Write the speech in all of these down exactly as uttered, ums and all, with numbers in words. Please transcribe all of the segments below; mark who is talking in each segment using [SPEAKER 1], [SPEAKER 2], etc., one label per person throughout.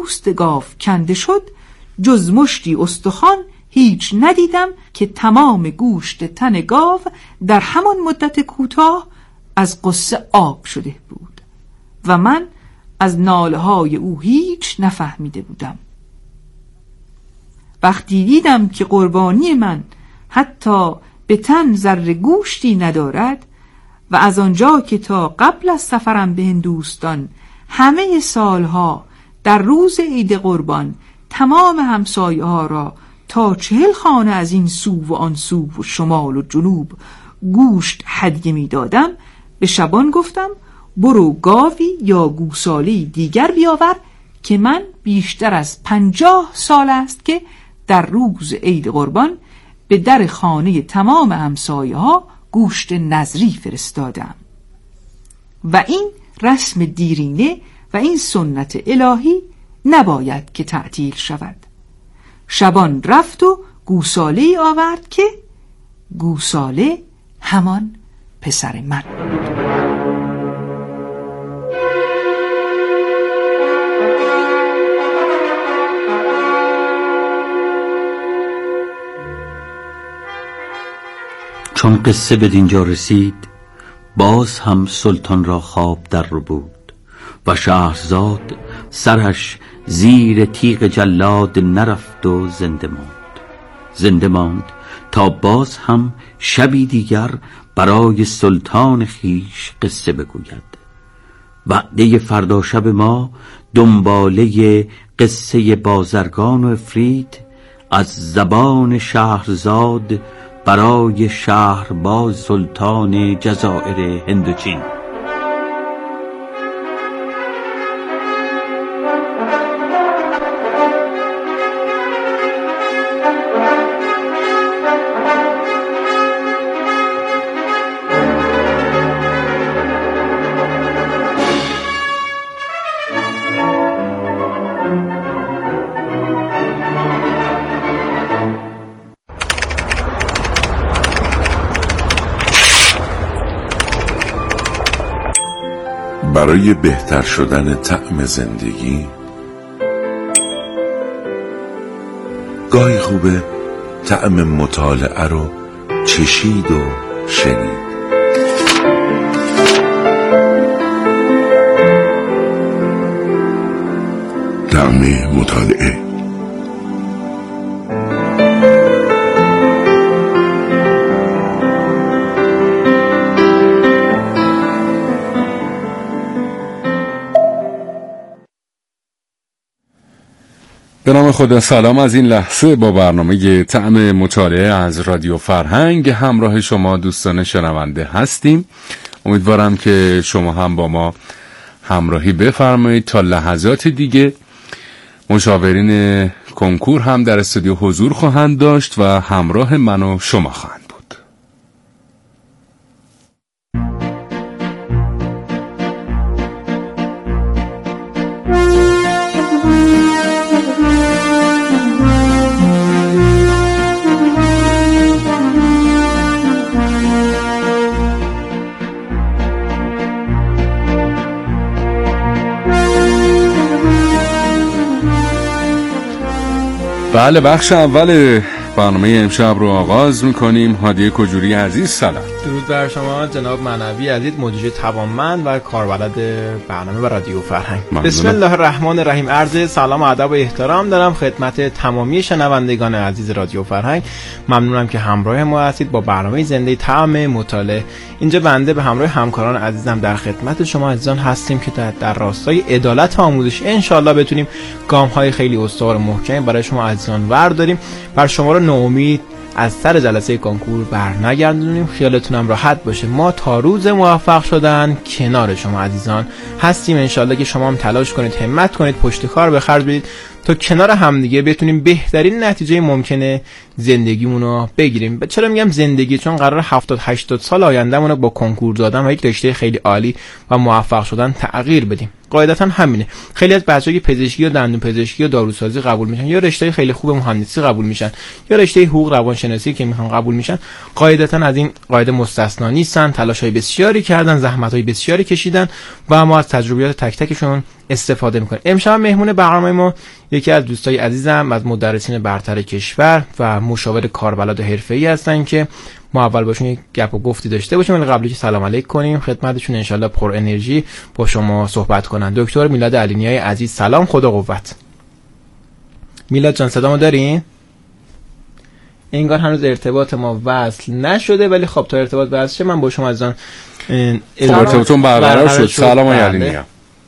[SPEAKER 1] پوست گاو کنده شد، جز مشتی استخوان هیچ ندیدم که تمام گوشت تن گاو در همان مدت کوتاه از قصه آب شده بود و من از ناله‌های او هیچ نفهمیده بودم. وقتی دیدم که قربانی من حتی به تن ذره گوشتی ندارد و از آنجا که تا قبل از سفرم به هندوستان همه سالها در روز عید قربان تمام همسایه ها را تا چهل خانه از این سو و آن سو و شمال و جنوب گوشت هدیه می دادم، به شبان گفتم برو گاوی یا گوسالی دیگر بیاور که من بیشتر از پنجاه سال است که در روز عید قربان به در خانه تمام همسایه ها گوشت نظری فرستادم و این رسم دیرینه و این سنت الهی نباید که تعطیل شود. شبان رفت و گوساله آورد که گوساله همان پسر من بود.
[SPEAKER 2] چون قصه به دینجا رسید، باز هم سلطان را خواب در رو بود و شهرزاد سرش زیر تیغ جلاد نرفت و زنده ماند. زنده ماند تا باز هم شبی دیگر برای سلطان خیش قصه بگوید. وعده فردا شب ما دنباله قصه بازرگان و افرید از زبان شهرزاد برای شهرباز سلطان جزایر هندوچین.
[SPEAKER 3] برای بهتر شدن طعم زندگی گاهی خوبه طعم مطالعه رو چشید و شنید. طعم مطالعه.
[SPEAKER 4] به نام خدا. سلام از این لحظه با برنامه طعم مطالعه از رادیو فرهنگ همراه شما دوستان شنونده هستیم. امیدوارم که شما هم با ما همراهی بفرمایید تا لحظات دیگه. مشاورین کنکور هم در استودیو حضور خواهند داشت و همراه من و شما خواهند بود. بله، بخش اول برنامه امشب رو آغاز میکنیم. هادی کجوری عزیز سلام.
[SPEAKER 5] درود بر شما جناب معنوی عزیز، مدیر توانمند و کاربلد برنامه و رادیو فرهنگ. بسم الله الرحمن الرحیم. عرض سلام و ادب و احترام دارم خدمت تمامی شنوندگان عزیز رادیو فرهنگ. ممنونم که همراه ما هستید با برنامه زنده طعم مطالعه. اینجا بنده به همراه همکاران عزیزم در خدمت شما عزیزان هستیم که در, در راستای عدالت آموزش انشالله بتونیم گام‌های خیلی استوار محکمی برای شما عزیزان ورداریم، بر شما رو ناامید از سر جلسه کنکور بر نگردونیم. خیالتونم راحت باشه، ما تا روز موفق شدن کنار شما عزیزان هستیم. انشالله که شما هم تلاش کنید، همت کنید، پشت کار به خرج بدید تا کنار همدیگه بتونیم بهترین نتیجه ممکنه زندگیمون رو بگیریم. چرا میگم زندگی؟ چون قرار هفتاد هشتاد سال آیندهمون رو با کنکور دادن و یک رشته خیلی عالی و موفق شدن تغییر بدیم. قاعدتا همینه. خیلی از بچه‌ها که پزشکی و دندون پزشکی و داروسازی قبول میشن یا رشته خیلی خوب مهندسی قبول میشن یا رشته حقوق روانشناسی که میخوان قبول میشن، قاعدتا از این قاعده مستثنا نیستن. تلاش‌های بسیاری کردن، زحمت‌های بسیاری کشیدن و ما از تجربیات تک تکشون استفاده میکنیم. امشب مهمون برنامه ما یکی از دوستای عزیزم از مدرسین برتر کشور و مشاور کاربلد حرفه‌ای هستن که ما اول باشون یک گپ و گفتی داشته باشیم، ولی قبلی که سلام علیک کنیم خدمتشون، انشالله پر انرژی با شما صحبت کنن. دکتر میلاد علینیای عزیز سلام، خدا قوت. میلاد جان صدامو دارین؟ انگار هنوز ارتباط ما وصل نشده، ولی خب تا ارتباط وصل شه من با شما عزیزان
[SPEAKER 4] ارتباطتون برقرار شد. سلام آقای علینی.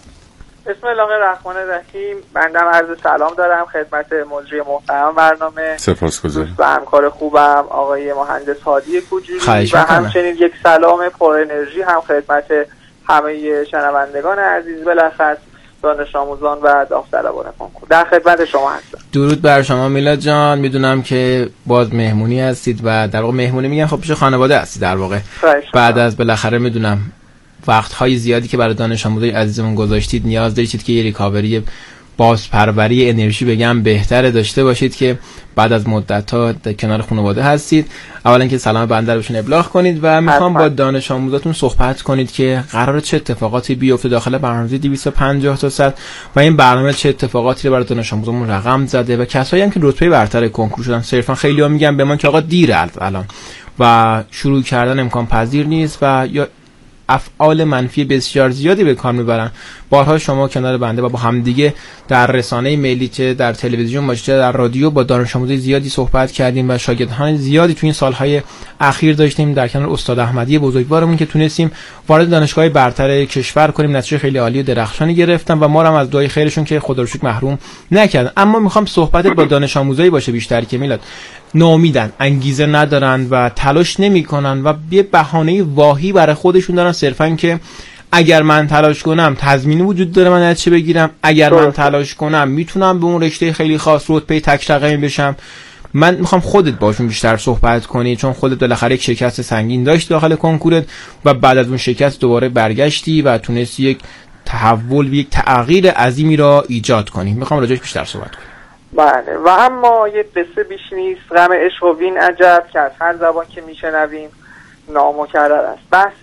[SPEAKER 6] بسم الله الرحمن الرحیم. بنده عرض سلام دارم خدمت مجری محترم برنامه.
[SPEAKER 4] سپاسگزارم.
[SPEAKER 6] و همکار خوبم آقای مهندس هادی کوجوری و همچنین یک سلام پر انرژی هم خدمت همه شنوندگان عزیز، بالاخص دانش آموزان و داوطلبان کنکور. در خدمت شما هستم.
[SPEAKER 5] درود بر شما میلاد جان. میدونم که باز مهمونی هستید و در واقع مهمونی میگن خب پیش خانواده هستید در واقع. بعد از بالاخره میدونم وقت‌های زیادی که برای دانش آموزای عزیزمون گذاشتید، نیاز داشتید که یه ریکاوری بازپروری انرژی بگم بهتره داشته باشید که بعد از مدت‌ها در کنار خانواده هستید. اولا که سلام بنده رو بهشون ابلاغ کنید و میخوام با دانش آموزاتون صحبت کنید که قراره چه اتفاقاتی بیفته داخل برنامه دویست و پنجاه تا صد و این برنامه چه اتفاقاتی رو برای دانش آموزامون رقم زده و کسایی هم که رتبه برتر کنکور شدن. صرفا خیلی‌ها میگن به من که آقا دیره الان و شروع کردن امکان پذیر نیست و یا افعال منفی بسیار زیادی به کار میبرن. بارها شما کنار بنده و با همدیگه در رسانه ملی چه در تلویزیون باشه چه در رادیو با دانش آموزای زیادی صحبت کردیم و شاگردان زیادی تو این سالهای اخیر داشتیم در کنار استاد احمدی بزرگوارمون که تونستیم وارد دانشگاه برتر کشور کنیم. نتیجه خیلی عالی و درخشانی گرفتن و ما هم از دعای خیرشون که خدا رو شکر محروم نکردن. اما میخوام صحبت با دانش آموزایی باشه بیشتر که میلاد ناامیدن، انگیزه ندارن و تلاش نمیکنن و یه بهانه واهی برای خودشون دارن، صرفا که اگر من تلاش کنم تضمینی وجود داره من نتیجه بگیرم، اگر من تلاش کنم میتونم به اون رشته خیلی خاص رتبه تک رقمی بشم. من میخوام خودت باشون بیشتر صحبت کنی، چون خودت بالاخره یک شکست سنگین داشت داخل کنکورت و بعد از اون شکست دوباره برگشتی و تونستی یک تحول و یک تغییر عظیمی را ایجاد کنی. میخوام راجعش بیشتر صحبت کنم.
[SPEAKER 6] بله، و اما یه قصه بیش نیست، غم عشق و وین عجب که از هر زبان که میشنویم نامکرر است. بحث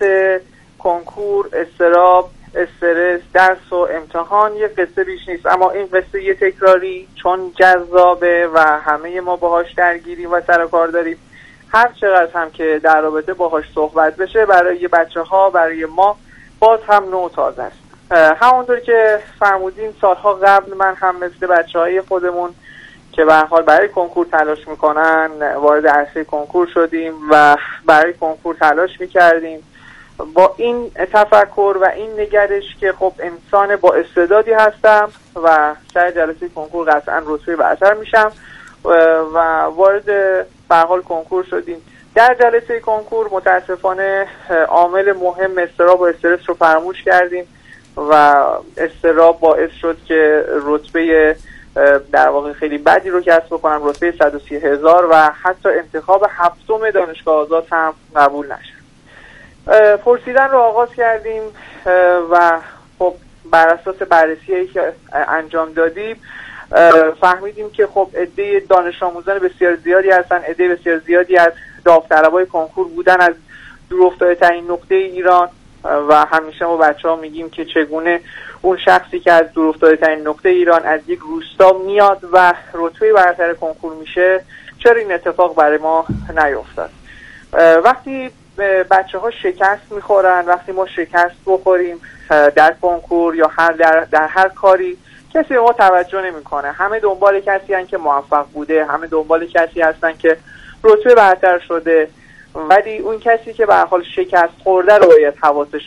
[SPEAKER 6] کنکور، اضطراب، استرس، درس و امتحان یه قصه بیش نیست، اما این قصه یه تکراری چون جذابه و همه ما باهاش درگیریم و سر کار داریم. هر چقدر هم که در رابطه باهاش صحبت بشه برای بچه ها، برای ما باز هم نو تازه است. همونطور که فرمودین سالها قبل من هم مثل بچه‌های خودمون که به هر حال برای کنکور تلاش میکنن وارد عرصه کنکور شدیم و برای کنکور تلاش میکردیم با این تفکر و این نگرش که خب انسان با استعدادی هستم و سر جلسه کنکور قطعا رتبه برتر میشم و وارد به هر حال کنکور شدیم. در جلسه کنکور متاسفانه عامل مهم اضطراب و استرس رو فراموش کردیم و اضطراب باعث شد که رتبه در واقع خیلی بدی رو کسب بکنم، رتبه صد و سی هزار و حتی انتخاب هفتم دانشگاه آزاد هم قبول نشد. پرسیدن رو آغاز کردیم و خب بر اساس بررسی‌ای که انجام دادیم فهمیدیم که خب عده دانش آموزان بسیار زیادی هستن، عده بسیار زیادی از داوطلبای کنکور بودن از دورافتاده‌ترین نقطه ایران و همیشه ما بچه‌ها میگیم که چگونه اون شخصی که از دورافتاده‌ترین نقطه ایران از یک روستا میاد و رتبه برتر کنکور میشه چرا این اتفاق برای ما نیفتاد. وقتی بچه‌ها شکست میخورن، وقتی ما شکست بخوریم در کنکور یا هر در, در هر کاری کسی به ما توجه نمیکنه. همه دنبال کسی هستن که موفق بوده، همه دنبال کسی هستن که رتبه برتر شده، ولی اون کسی که به هر حال شکست خورده رو باید حواسش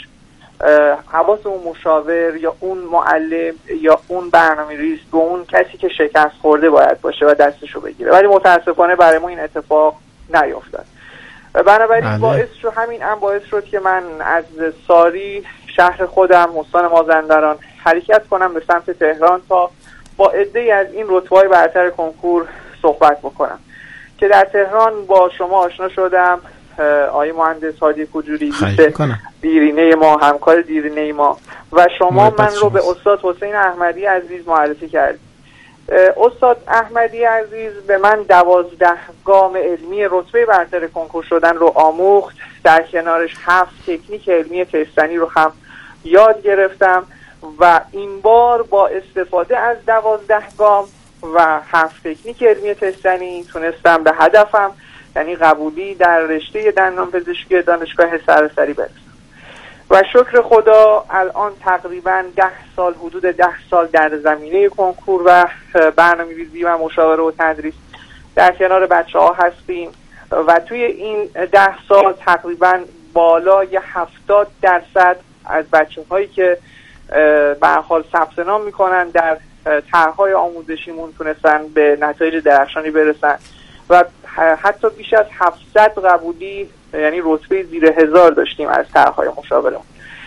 [SPEAKER 6] حواس اون مشاور یا اون معلم یا اون برنامه‌ریز به اون کسی که شکست خورده باید باشه و دستشو بگیره، ولی متاسفانه برای ما این اتفاق نیفتاد. بنابراین باعث شد همین هم باعث شد که من از ساری شهر خودم استان مازندران حرکت کنم به سمت تهران تا با عده‌ای از این رتبه‌های برتر کنکور صحبت بکنم که در تهران با شما آشنا شدم آقای مهندس هادی کجوری دیرینه ما، همکار دیرینه ما، و شما من رو به استاد حسین احمدی عزیز معرفی کردید. استاد احمدی عزیز به من دوازده گام علمی رتبه برتر کنکور شدن رو آموخت، در کنارش هفت تکنیک علمی تستنی رو هم یاد گرفتم و این بار با استفاده از دوازده گام و هفت تکنیک علمی تستنی تونستم به هدفم، یعنی قبولی در رشته دندان پزشکی دانشگاه سراسری برسم و شکر خدا الان تقریبا ده سال حدود ده سال در زمینه کنکور و برنامه‌ریزی و مشاوره و تدریس در کنار بچه ها هستیم و توی این ده سال تقریبا بالای هفتاد درصد از بچه هایی که به هر حال ثبت نام میکنن در طرح‌های آموزشیمون تونستن به نتایج درخشانی برسن و حتی بیش از هفتصد قبولی، یعنی رتبه زیر هزار داشتیم از طرح‌های مشاورمون.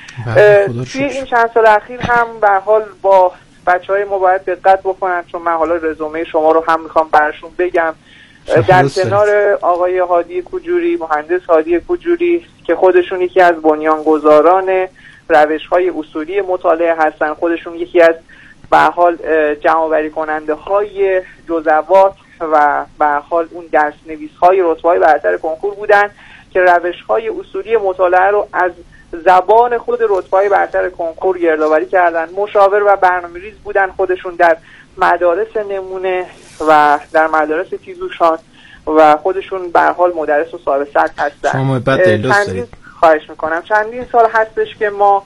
[SPEAKER 6] توی این چند سال اخیر هم به هر حال با بچه‌های ما باید دقت بکنن، چون من حالا رزومه شما رو هم میخوام براشون بگم. در کنار آقای هادی کجوری، مهندس هادی کجوری که خودشون یکی از بنیانگذاران روش‌های اصولی مطالعه هستن، خودشون یکی از به هر حال جمع‌آوری کننده های جزوات و به هر حال اون درس نویس های رتبه‌های برتر کنکور بودن که روش‌های اصولی مطالعه رو از زبان خود رتبه‌های برتر کنکور گردآوری کردن. مشاور و برنامه‌ریز بودن خودشون در مدارس نمونه و در مدارس تیزهوشان و خودشون به هر حال مدرس و صاحب سطح هستن.
[SPEAKER 5] شما بعد دلوست
[SPEAKER 6] خواهش میکنم. چندین سال هستش که ما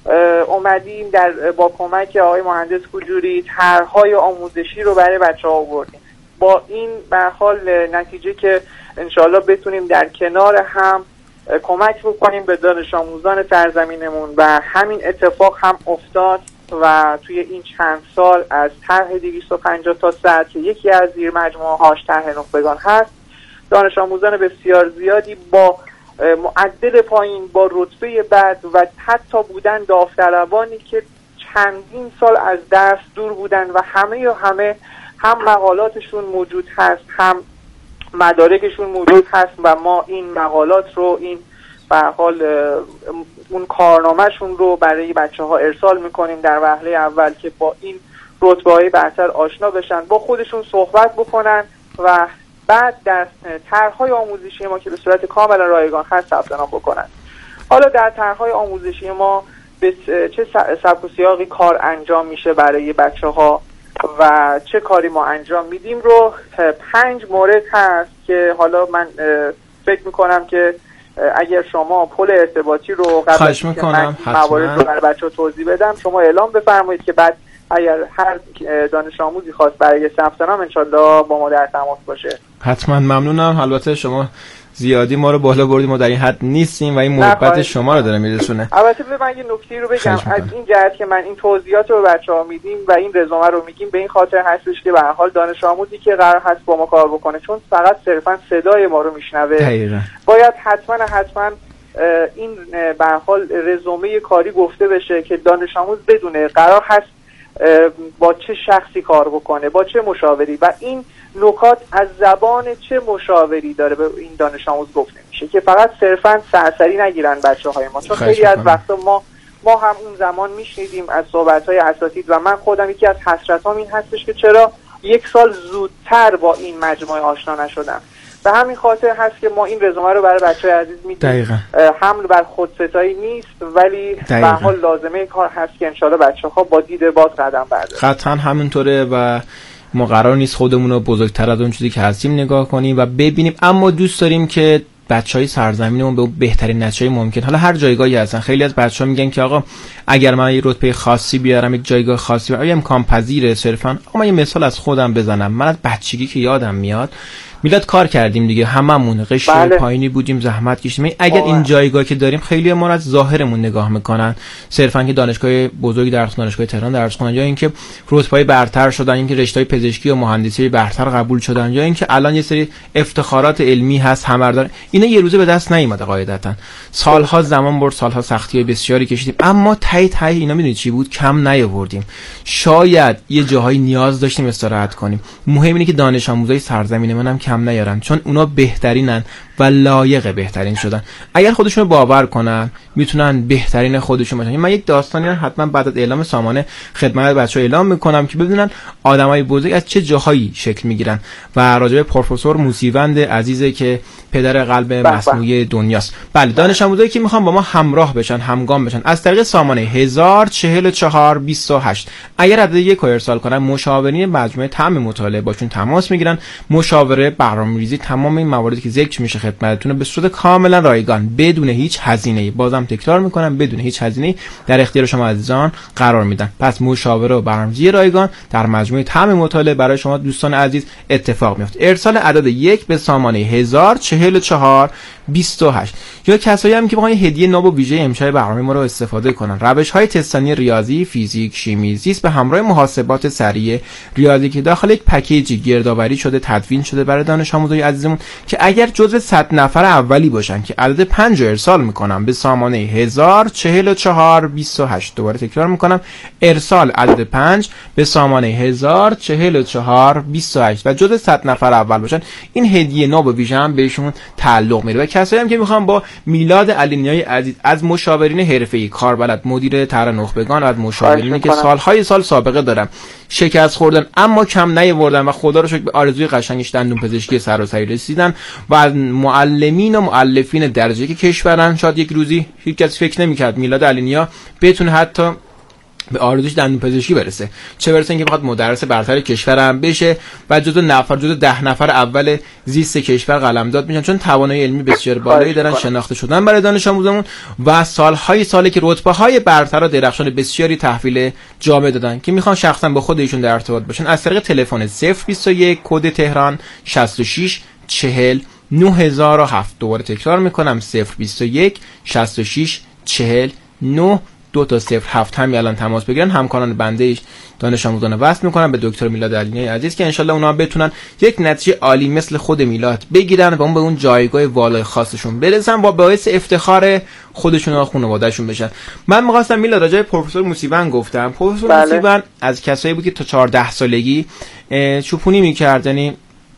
[SPEAKER 6] اومدیم در با کمک آقای مهندس کجوری طرح‌های آموزشی رو برای بچه‌ها آوردیم، با این به هر حال نتیجه که انشالله بتونیم در کنار هم کمک بکنیم به دانش آموزان سرزمینمون و همین اتفاق هم افتاد و توی این چند سال از طرح دویست و پنجاه تا صد که یکی از زیر مجموعه هاش طرح نخبگان هست، دانش آموزان بسیار زیادی با معدل پایین، با رتبه بد و حتی بودن داوطلبانی که چندین سال از درس دور بودن و همه یا همه هم مقالاتشون موجود هست، هم مدارکشون موجود هست و ما این مقالات رو، این به هر حال اون کارنامهشون رو برای بچه ها ارسال میکنیم در وهله اول که با این رتبه‌های برتر آشنا بشن، با خودشون صحبت بکنن و بعد در طرح‌های آموزشی ما که به صورت کاملا رایگان هست ثبت نام بکنن. حالا در طرح‌های آموزشی ما به چه سبک و سیاقی کار انجام میشه برای بچه‌ها و چه کاری ما انجام میدیم رو پنج مورد هست که حالا من فکر میکنم که اگر شما پل ارتباطی رو قبل
[SPEAKER 5] خواهش میکنم
[SPEAKER 6] موارد رو برای بچه‌ها توضیح بدم، شما اعلام بفرمایید که بعد اگر هر دانش آموزی خواست برای ثبت نام انشالله با ما در تماس باشه.
[SPEAKER 5] حتما ممنونم. البته شما زیادی ما رو بالا بردیم، ما در این حد نیستیم و این محبت شما رو داره میرسونه.
[SPEAKER 6] البته به من یه نکته رو بگم، از این جهت که من این توضیحات رو به بچه‌ها میدیم و این رزومه رو میگیم به این خاطر هستش که به هر حال دانش آموزی که قرار هست با ما کار بکنه، چون فقط صرفا صدای ما رو میشنوه، باید حتما حتما این به هر حال رزومه کاری گفته بشه که دانش آموز بدونه قرار هست با چه شخصی کار بکنه، با چه مشاوری و این نکات از زبان چه مشاوری داره به این دانش آموز گفته میشه که فقط صرفا سرسری نگیرن بچه‌های ما، چون خیلی از وقتا ما ما هم اون زمان میشنیدیم از صحبت‌های اساتید و من خودم یکی از حسرتام این هستش که چرا یک سال زودتر با این مجموعه آشنا نشدم. به همین خاطر هست که ما این رزومه رو برای بچه‌های عزیز میدیم. حمل بر خودستایی نیست، ولی به حال لازمه کار هست که انشالله بچه‌ها با دید باز قدم بردارن.
[SPEAKER 5] قطعا همینطوره و ما قرار نیست خودمون رو بزرگتر از اون چیزی که هستیم نگاه کنیم و ببینیم، اما دوست داریم که بچهای سرزمینمون به بهترین نتیجه ممکن. حالا هر جایگاهی هستن، خیلی از بچه‌ها میگن که آقا اگر من یه رتبه خاصی بیارم، یک جایگاه خاصی بیارم، آیا امکان پذیره؟ صرفا اما یه مثال از خودم بزنم، من از بچگی که یادم میاد میلاد کار کردیم دیگه، هممون قشر بله. پایینی بودیم، زحمت کشیدیم. اگر این جایگاه که داریم خیلی ما از ظاهرمون نگاه میکنن، صرفا که دانشگاه بزرگی درس دانشگاه تهران درس خوندن، یا اینکه رتبه‌های برتر شدن، اینکه رشته‌های پزشکی و مهندسی برتر قبول شدن، یا اینکه الان یه سری افتخارات علمی هست همه دارن. اینا یه روزه به دست نیومده قاعدتاً، سالها زمان برد، سالها سختی‌های بسیاری کشیدیم، اما تای تای اینا میدونید چی بود؟ کم نیاوردیم. شاید یه جاهای نیاز داشتیم استراحت کنیم. مهم اینه که دانش آموزای سرزمین منم کم نیارن، چون اونا بهترینن و لایق بهترین شدن. اگر خودشون رو باور کنن میتونن بهترین خودشون باشن. من یک داستانی حتما بعد از اعلام سامانه خدمت بچه‌ها اعلام میکنم که ببینن آدمای بزرگ از چه جاهایی شکل میگیرن و راجع به پروفسور موسیوند عزیزه که پدر قلب مصنوعی دنیاست. بله، دانش آموزایی که میخوان با ما همراه بشن، همگام بشن، از طریق سامانه هزار و چهل و چهار بیست و هشت اگر عدد یک رو ارسال کنن، مشاورین مجموعه طعم مطالعه باشون تماس میگیرن. مشاوره، برنامه‌ریزی، تمام این مواردی که ذکر میشه خدمتتون به صورت کاملا رایگان بدون هیچ هزینه‌ای، بازم تکرار میکنم بدون هیچ هزینه‌ای در اختیار شما عزیزان قرار میدن. پس مشاوره و برنامه‌ریزی رایگان در مجموعه طعم مطالعه برای شما دوستان عزیز اتفاق میفته. ارسال عدد یک به سامانه هزار و چهل و چهار بیست و هشت. یا کسایی هم که بخوان هدیه ناب و ویژه امشب برنامه ما رو استفاده کنن، روش‌های تستانی ریاضی، فیزیک، شیمی، زیست به همراه محاسبات سریع ریاضی که داخل یک پکیجی گردآوری شده، تدوین شده برای دانش آموزای عزیزمون که اگر جزو صد نفر اولی باشن که عدد پنج رو ارسال میکنم به سامانه هزار و چهل و چهار بیست و هشت. دوباره تکرار میکنم، ارسال عدد پنج به سامانه هزار و چهل و چهار بیست و هشت و جزو صد نفر اول باشن، این هدیه ناب و ویژه هم بهشون تعلق میره. و کسایی هم که میخوان با میلاد علینیای عزیز از مشاورین حرفه‌ای، کاربلد، مدیر طرح نخبگان و از مشاورینی که سالهای سال سابقه دارن، شکست خوردن اما کم نیاوردن و خدا رو شکر به آرزوی قشنگش دندون پزشکی سراسری رسیدن و از معلمین و مؤلفین درجه که کشورن، شاید یک روزی هیچ کس فکر نمی‌کرد میلاد علینیا بتونه حتی به آرزوش دندون پزشکی برسه، چه برسه اینکه بخواد مدرس برتر کشور هم بشه و جزو نفر جزو ده نفر اول زیست کشور قلمداد میشن، چون توانایی علمی بسیار بالایی دارن، شناخته شدن برای دانش آموزمون و سالهای سالی که رتبه های برتر و درخشان بسیاری تحویل جامعه دادن که میخوان شخصا با خود ایشون در ارتباط باشن. از طریق تلفن صفر بیست و یک کد تهران شصت و شش چهل نه هزار و هفت. دوباره تکرار میکنم، صفر بیست و یک شصت و شش چهل نه دو تا صفر هفت همین الان تماس بگیرن. همکاران بنده ایش دانش آموزان وصل میکنن به دکتر میلاد علینی عزیز که انشالله اونا بتونن یک نتیجه عالی مثل خود میلاد بگیرن و اون به اون جایگاه والای خاصشون برسن و باعث افتخار خودشون و خانواده‌شون بشن. من می‌خواستم میلاد راجع به پروفسور موسیوند گفتم. پروفسور بله. موسیوند از کسایی بود که تا چهارده سالگی چوپونی می‌کرد، یعنی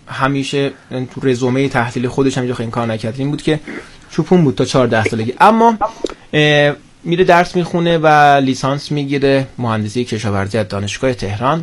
[SPEAKER 5] همیشه تو رزومه تحصیلی خودش هم این کار نکرد، این بود که چوپون بود تا چهارده سالگی، اما میره درس میخونه و لیسانس میگیره مهندسی کشاورزی از دانشگاه تهران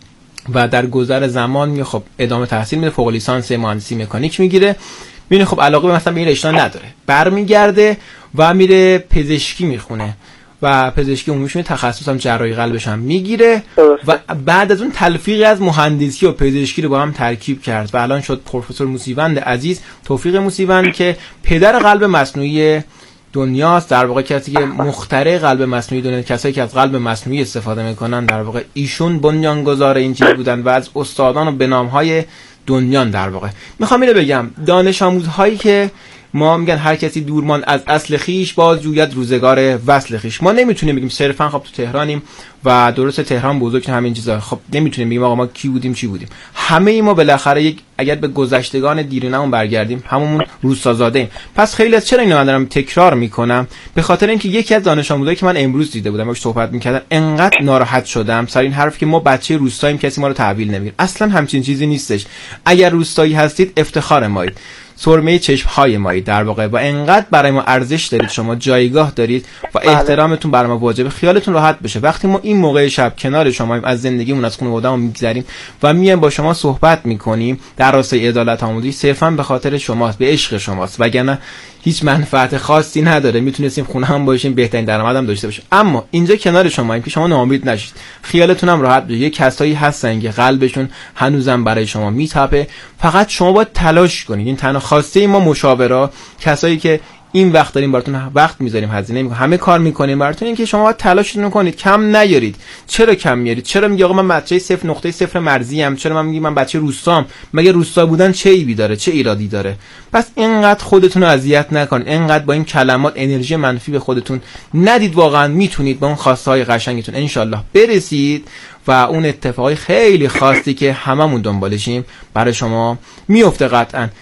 [SPEAKER 5] و در گذر زمان میگه خب ادامه تحصیل میره، فوق لیسانس مهندسی مکانیک میگیره، میبینه خب علاقه به مثلا به این رشته نداره، برمیگرده و میره پزشکی میخونه و پزشکی عمومیش می تخصص هم جراحی قلبش هم میگیره و بعد از اون تلفیقی از مهندسی و پزشکی رو با هم ترکیب کرد و الان شد پروفسور موسیوند عزیز، توفیق موسیوند که پدر قلب مصنوعی دنیاست. در واقع کسی که مخترع قلب مصنوعی دنیا، کسایی که از قلب مصنوعی استفاده میکنن در واقع ایشون بنیانگذار این چیز بودن و از استادان و بنامهای دنیان. در واقع میخوام اینو بگم، دانش آموزهایی که ما میگن هر کسی دورمان از اصل خیش باز جوید روزگار وصل خیش، ما نمیتونیم بگیم صرفا خب تو تهرانیم و درست تهران بزرگ همین چیزا، خب نمیتونیم بگیم آقا ما کی بودیم چی بودیم. همه ای ما بالاخره یک اگر به گذشتگان دیرینمون برگردیم هممون روستازاده‌ایم. پس خیلی از چرا اینو دارم تکرار میکنم، به خاطر اینکه یکی از دانش آموزایی که من امروز دیده بودم باهاش صحبت میکردم انقدر ناراحت شدم سر این حرف که ما بچه روستاییم کسی ما رو تحویل نمیگیره. اصلا همچین چیزی نیستش. اگر روستایی هستید افتخار مایید، سرمه چشم‌های مایی در واقع و انقدر برای ما ارزش دارید، شما جایگاه دارید و احترامتون برای ما واجبه، خیالتون راحت بشه. وقتی ما این موقع شب کنار شماییم، از زندگیمون از خانواده‌مون میگذریم و میایم با شما صحبت میکنیم در راستای عدالت آموزی، صرفا به خاطر شماست، به عشق شماست، وگرنه هیچ منفعت خاصی نداره. میتونستیم خونه هم باشیم، بهترین درآمد هم داشته باشیم، اما اینجا کنار شماییم که شما ناامید نشید، خیالتون هم راحت بشه. یه کسایی هستن که قلبشون هنوزم برای شما میتپه، فقط شما باید تلاش کنید. این تنها خواسته ما مشاورا، کسایی که این وقت داریم براتون وقت میذاریم، هزینه میکنیم، همه کار میکنیم براتون، این که شما باید تلاشتون کنید، کم نیارید. چرا کم میارید؟ چرا میگی آقا من بچه صفر نقطه صفر مرزی ام؟ چرا من میگم من بچه روستام؟ مگه روستا بودن چه ایبی داره؟ چه ایرادی داره؟ پس اینقدر خودتون رو اذیت نکنید، اینقدر با این کلمات انرژی منفی به خودتون ندید. واقعا میتونید به اون خواسته های قشنگتون انشالله برسید و اون اتفاقای خیلی خاصی که هممون دنبالشیم برای شما میفته قطعاً.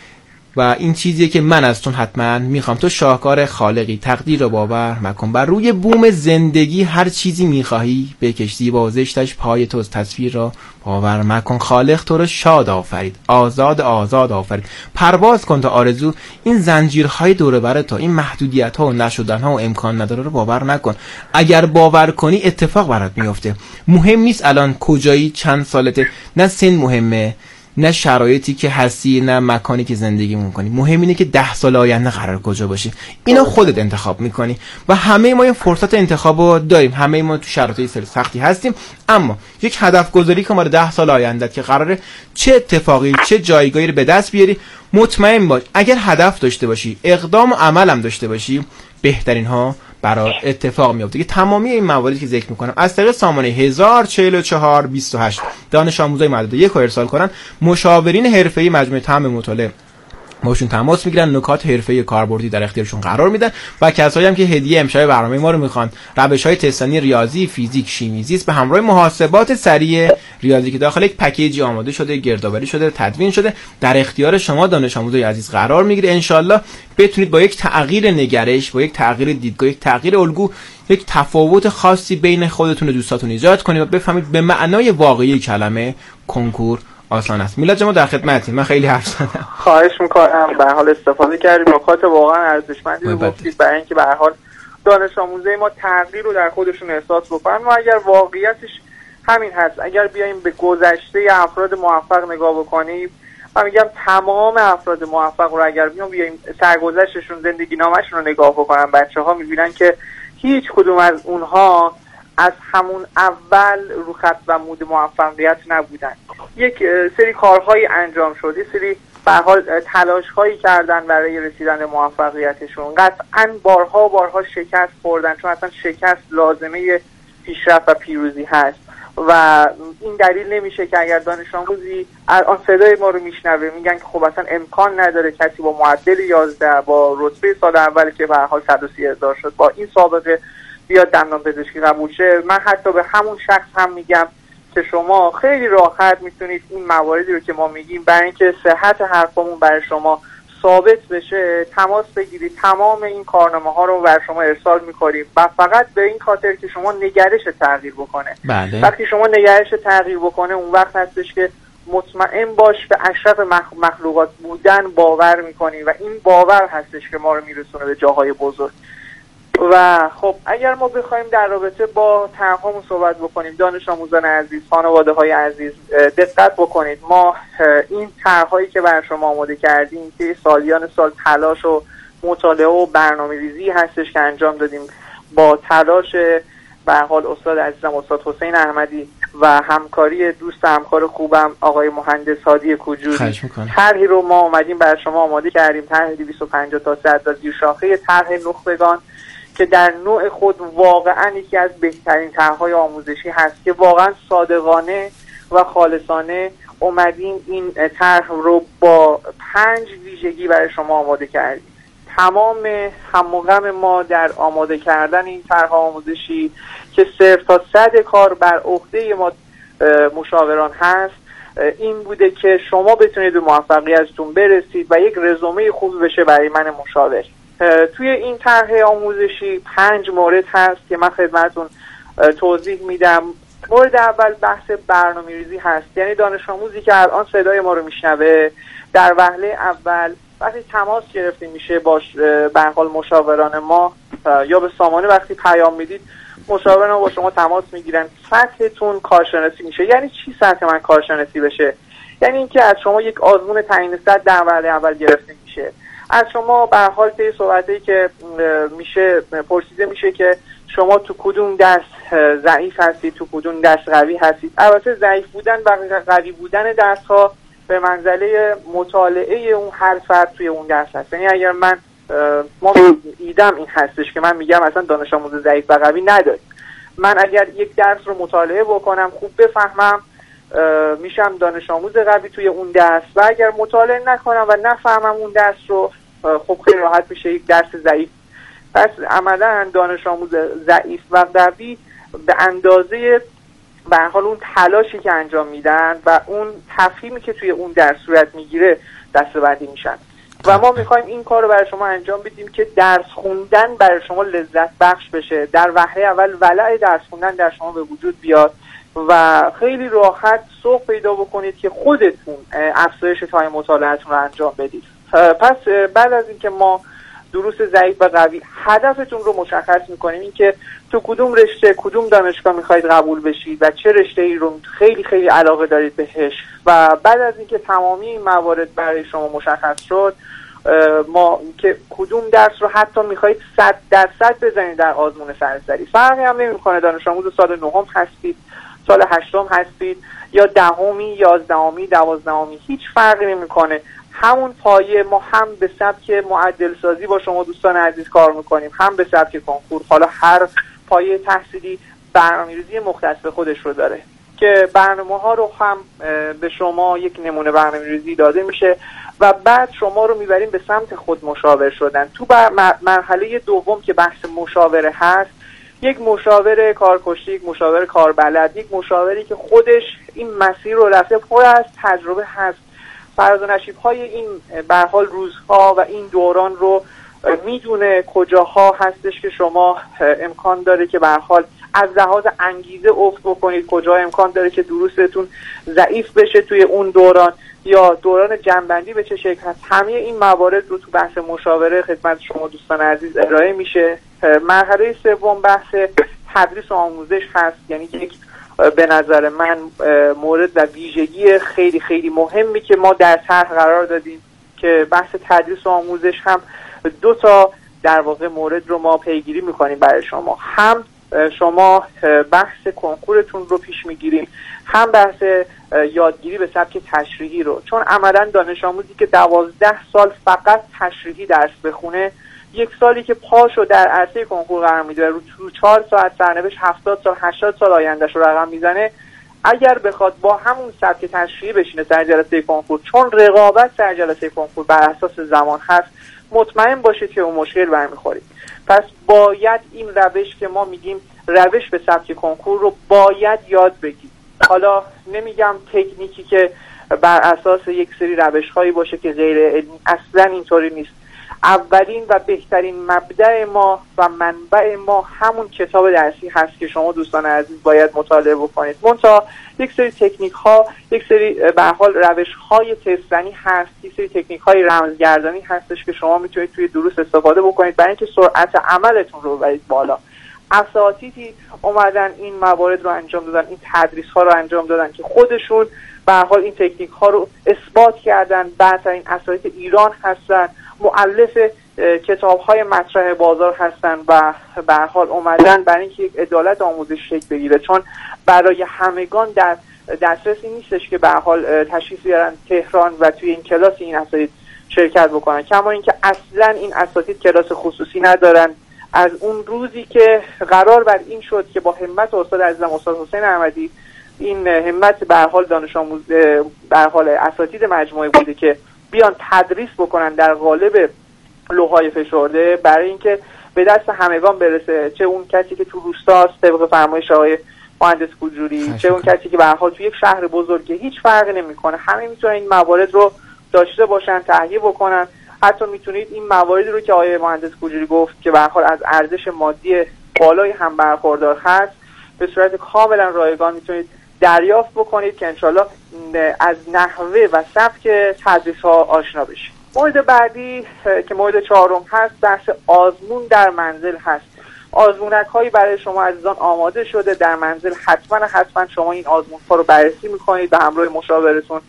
[SPEAKER 5] و این چیزیه که من از تو حتما میخوام. تو شاهکار خالقی، تقدیر رو باور مکن. بر روی بوم زندگی هر چیزی میخواهی بکش، زیبازشتش پای توست، تصویر را باور مکن. خالق تو رو شاد آفرید، آزاد آزاد آفرید. پرواز کن تا آرزو این زنجیرهای دور بر تو، این محدودیت‌ها و نشدن‌ها و امکان نداره رو باور نکن. اگر باور کنی اتفاق برات میفته. مهم نیست الان کجایی، چند سالته، نه سن مهمه، نه شرایطی که هستی، نه مکانی که زندگی میکنی. مهم اینه که ده سال آینده قرار کجا باشی. اینا خودت انتخاب میکنی و همه ما این فرصت انتخابو داریم. همه ما تو شرایط سختی هستیم، اما یک هدف گذاری که ما ده سال آینده که قراره چه اتفاقی، چه جایگاهی رو به دست بیاری، مطمئن باش اگر هدف داشته باشی، اقدام و عمل هم داشته باشی، بهترین ها برای اتفاق میفته. که تمامی این مواردی که ذکر میکنم از طریق سامانه هزار و چهل و چهار بیست و هشت دانش آموزای مدرسه یک رو ارسال کنن، مشاورین حرفه‌ای مجموعه طعم مطالعه باشون تماس میگیرن، نکات حرفه‌ای کاربردی در اختیارشون قرار میدن و کسایی هم که هدیه امشب برنامه ما رو میخوان، روش‌های تستانی ریاضی، فیزیک، شیمی، زیست به همراه محاسبات سریع ریاضی که داخل یک پکیجی آماده شده، گردآوری شده، تدوین شده، در اختیار شما دانش آموزای عزیز قرار میگیره. ان شاءالله بتونید با یک تغییر نگرش، با یک تغییر دیدگاه، یک تغییر الگو، یک تفاوت خاصی بین خودتون و دوستاتون ایجاد کنید و بفهمید به معنای واقعی کلمه کنکور آسان است. میلاد جان ما در خدمتیم. من خیلی حرف زدم.
[SPEAKER 6] خواهش میکنم. به هر حال استفاده کردید، نکات واقعا ارزشمندی رو گفتید برای اینکه به هر حال دانش آموزای ما تغییر رو در خودشون احساس بکنن و اگر واقعیتش همین هست، اگر بیایم به گذشته افراد موفق نگاه بکنیم، من میگم تمام افراد موفق رو اگر بیایم بیایم سرگذشتشون، زندگی نامه‌شون رو نگاه بکنن، بچه‌ها میبینن که هیچ کدوم از اونها از همون اول رو خط و مود موفقیت نبودن. یک سری کارهایی انجام شد، یک سری به هر حال تلاش‌هایی کردن برای رسیدن به موفقیتشون. قطعاً بارها و بارها شکست خوردن، چون اصلا شکست لازمه پیشرفت و پیروزی هست و این دلیل نمیشه که اگر دانش آموزی الان صدای ما رو میشنوه میگن که خب اصلا امکان نداره کسی با معدل یازده با رتبه سال اول که به هر حال صد و سی هزار شد با این سابقه بیاد دندان پزشکی قبول شه. من حتی به همون شخص هم میگم که شما خیلی راحت میتونید این مواردی رو که ما میگیم برای اینکه صحت حرفمون برای شما ثابت بشه تماس بگیرید. تمام این کارنامه ها رو بر شما ارسال میکنیم و فقط به این خاطر که شما نگرش تغییر بکنه.
[SPEAKER 5] بله.
[SPEAKER 6] وقتی شما نگرش تغییر بکنه اون وقت هستش که مطمئن باش به اشرف مخلوقات بودن باور میکنی و این باور هستش که ما رو میرسونه به جاهای بزرگ. و خب اگر ما بخوایم در رابطه با طرح‌هامون صحبت بکنیم، دانش آموزان عزیز، خانواده های عزیز دقت بکنید. ما این طرح‌هایی که برای شما آماده کردیم که سالیان سال تلاش و مطالعه و برنامه‌ریزی هستش که انجام دادیم با تلاش به هر حال استاد عزیزم استاد حسین احمدی و همکاری دوست همکار خوبم آقای مهندس هادی کوجوری، طرحی رو ما اومدیم برای شما آماده کردیم، طرح دویست و پنجاه تا صد تا زیرشاخه طرح نخبگان که در نوع خود واقعا یکی از بهترین طرح‌های آموزشی هست که واقعا صادقانه و خالصانه اومدیم این طرح رو با پنج ویژگی برای شما آماده کردیم. تمام هم و غم ما در آماده کردن این طرح آموزشی که صفر تا صد کار بر عهده ما مشاوران هست این بوده که شما بتونید به موفقیتتون برسید و یک رزومه خوب بشه برای من مشاور. توی این طرح آموزشی پنج مورد هست که من خدمتتون توضیح میدم. مورد اول بحث برنامه‌ریزی هست، یعنی دانش آموزی که الان صدای ما رو میشنوه در وهله اول وقتی تماس گرفته میشه با به هر حال مشاوران ما یا به سامانه وقتی پیام میدید مشاوران ما با شما تماس میگیرن، سطحتون کارشناسی میشه. یعنی چی سطح من کارشناسی بشه؟ یعنی اینکه از شما یک آزمون تعیین سطح در وهله اول گرفته میشه، از شما به هر حال طی صحبتی که میشه پرسیده میشه که شما تو کدوم دست ضعیف هستید، تو کدوم دست قوی هستید. البته ضعیف بودن و قوی بودن دست ها به منزله مطالعه اون هر فرد توی اون درس هست. یعنی اگر من ما ایدم این هستش که من میگم اصلا دانش آموز ضعیف و قوی نداریم، من اگر یک درس رو مطالعه بکنم خوب بفهمم میشم دانش آموز قوی توی اون درس و اگر مطالعه نکنم و نفهمم اون درس رو خب خیلی راحت میشه یک درس ضعیف. پس عملا دانش آموز ضعیف و قوی به اندازه به هر حال اون تلاشی که انجام میدن و اون تفهیمی که توی اون درس صورت میگیره دسته‌بندی میشن. و ما میخوایم این کار رو برای شما انجام بدیم که درس خوندن برای شما لذت بخش بشه. در وهله اول ولع درس خوندن در شما به وجود بیاد و خیلی راحت سوق پیدا بکنید که خودتون افزایش تایم مطالعه‌تون رو انجام بدید. پس بعد از اینکه ما دروس ضعیف و قوی هدفتون رو مشخص میکنیم، این که تو کدوم رشته کدوم دانشگاه میخواید قبول بشید و چه رشته‌ای رو خیلی خیلی علاقه دارید بهش، و بعد از اینکه تمامی این موارد برای شما مشخص شد، ما که کدوم درس رو حتی میخواید صد درصد بزنید در آزمون سرسری. فرقی هم نمیکنه دانش آموز سال نهم هستید، سال هشتم هستید، یا دهمی، یازدهمی، دوازدهمی، هیچ فرقی نمیکنه. همون پایه ما هم به سبک معدل سازی با شما دوستان عزیز کار میکنیم، هم به سبک کنکور. حالا هر پایه تحصیلی برنامه‌ریزی مختص به خودش رو داره که برنامه ها رو هم به شما یک نمونه برنامه‌ریزی داده میشه و بعد شما رو میبریم به سمت خود مشاور شدن. تو مرحله دوم که بحث مشاوره هست، یک مشاور کارکشته، یک مشاور کاربلد، یک مشاوری که خودش این مسیر رو رفته، پر از تجربه هست، فراز و نشیب‌های این به هر حال روزها و این دوران رو میدونه، کجاها هستش که شما امکان داره که به هر حال از لحاظ انگیزه افت بکنید، کجا امکان داره که دروستون ضعیف بشه توی اون دوران یا دوران جنبندی به چه شکل هست. همه این موارد رو تو بحث مشاوره خدمت شما دوستان عزیز ارائه میشه. مرحله سوم بحث تدریس و آموزش هست، یعنی که یک به نظر من مورد و ویژگی خیلی خیلی مهمی که ما در طرح قرار دادیم که بحث تدریس و آموزش هم دو تا در واقع مورد رو ما پیگیری میکنیم برای شما. هم شما بحث کنکورتون رو پیش میگیریم، هم بحث یادگیری به سبک تشریحی رو، چون عملا دانش آموزی که دوازده سال فقط تشریحی درس بخونه، یک سالی که پاشو در عرصه کنکور قرار میده رو تو چهار ساعت سرنوشت هفتاد سال هشتاد سال آیندهش رو رقم میزنه، اگر بخواد با همون سبک تشریحی بشینه سر جلسه کنکور، چون رقابت سر جلسه کنکور بر اساس زمان هست، مطمئن باشید که اون مشکل برمیخورید. پس باید این روش که ما میگیم روش به سبک کنکور رو باید یاد بگیرید. حالا نمیگم تکنیکی که بر اساس یک سری روش هایی باشه که غیر علمی، اصلا اینطوری نیست. اولین و بهترین مبدأ ما و منبع ما همون کتاب درسی هست که شما دوستان عزیز باید مطالعه بکنید. منتها یک سری تکنیک ها، یک سری به هر حال روش های تستنی هست، یک سری تکنیک های رمزگردانی هستش که شما میتونید توی دروس استفاده بکنید برای اینکه سرعت عملتون رو ببرید بالا. اساتیدی اومدن این موارد رو انجام دادن، این تدریس ها رو انجام دادن که خودشون به هر حال این تکنیک ها رو اثبات کردن، برترین اساتید ایران هستن، مؤلف کتاب های مطرح بازار هستن و به هر حال اومدن برای اینکه یک عدالت آموزش شکل بگیره، چون برای همگان در دسترسی نیستش که به هر حال تشریف بیارن تهران و توی این کلاس این اساتید شرکت بکنن. کما اینکه اصلا این اساتید کلاس خصوصی ندارن. از اون روزی که قرار بر این شد که با همت استاد عزیزم استاد حسین احمدی، این همت به هر حال دانش آموز به هر حال اساتید مجموعه بوده که بیان تدریس بکنن در قالب لوح‌های فشرده برای اینکه به دست همگان برسه، چه اون کسی که تو روستاست طبق فرمایش آقای مهندس کوجوری، چه اون کسی که به هر حال تو یک شهر بزرگه، هیچ فرقی نمیکنه، همه میتونن این موارد رو داشته باشن، تهیه بکنن. حتی میتونید این مواردی رو که آقای مهندس کوجوری گفت که به هر حال از ارزش مادی بالای هم برخوردار هست، به صورت کاملا رایگان میتونید دریافت بکنید که انشالله از نحوه و سبک تدریس ها آشنا بشید. مورد بعدی که مورد چهارم هست بحث آزمون در منزل هست. آزمونک هایی برای شما عزیزان آماده شده در منزل، حتما حتما شما این آزمون ها رو بررسی میکنید به همراه مشاورتون.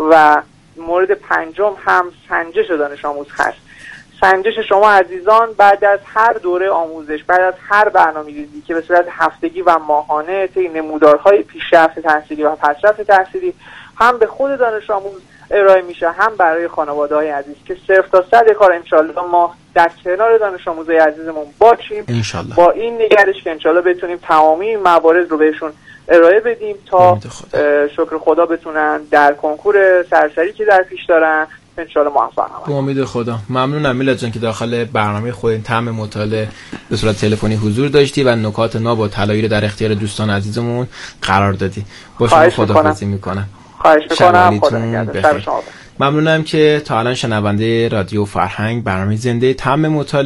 [SPEAKER 6] و مورد پنجم هم سنجش دانش آموز هست. سنجش شما عزیزان بعد از هر دوره آموزش، بعد از هر برنامه‌ریزی که به صورت هفتگی و ماهانه طی نمودارهای پیشرفت تحصیلی و پسرفت تحصیلی هم به خود دانش آموز ارائه میشه، هم برای خانواده‌های عزیز که صرف تا صد کار انشالله ما در کنار دانش آموزای عزیزمون باشیم انشالله. با این نگرش که انشالله بتونیم تمامی موارد رو بهشون ارائه بدیم تا شکر خدا بتونن در کنکور سرسری که در پیش دارن انشالله موفق بشن.
[SPEAKER 5] به امید خدا. ممنونم میلاد جان که داخل برنامه خودت طعم مطالعه به صورت تلفنی حضور داشتی و نکات ناب و طلایی رو در اختیار دوستان عزیزمون قرار دادی. با شما خداحافظی میکنم.
[SPEAKER 6] خواهش میکنم. خدا نگهدار.
[SPEAKER 5] ممنونم که تا الان شنونده رادیو فرهنگ برنامه زنده طعم مطالعه